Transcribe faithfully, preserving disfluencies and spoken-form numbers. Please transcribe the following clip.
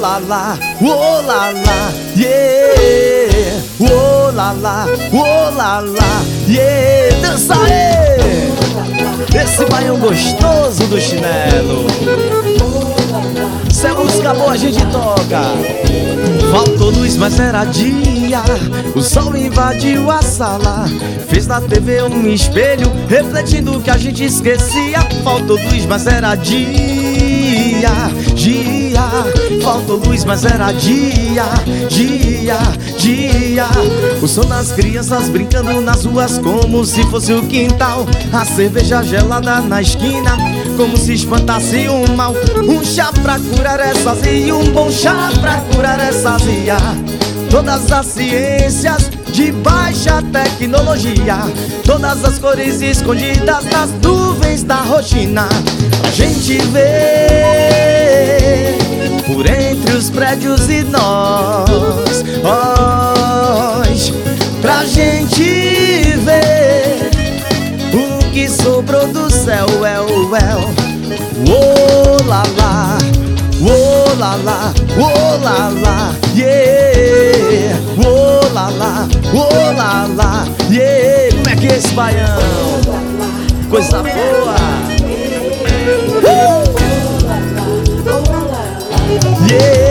lá lá, oh lá lá, yeah. Oh lá lá, oh lá lá, yeah. Dança aí! Esse baião gostoso do chinelo. Se é música boa a gente toca. Faltou luz, mas era dia. O sol invadiu a sala, fez na T V um espelho refletindo o que a gente esquecia. Faltou luz, mas era dia, dia. Faltou luz, mas era dia, dia, dia. O som das crianças brincando nas ruas como se fosse o quintal. A cerveja gelada na esquina como se espantasse o mal. Um chá pra curar essa azia, um bom chá pra curar essa azia. Todas as ciências de baixa tecnologia, todas as cores escondidas nas nuvens da rotina. A gente vê por entre os prédios e nós, nós pra gente ver o que sobrou do céu, é o el. Oh lá lá, oh lá lá, oh lá lá, yeah. Oh lá lá, oh lá lá, yeah. Como é que é esse baião? Coisa boa. Uh! Yeah.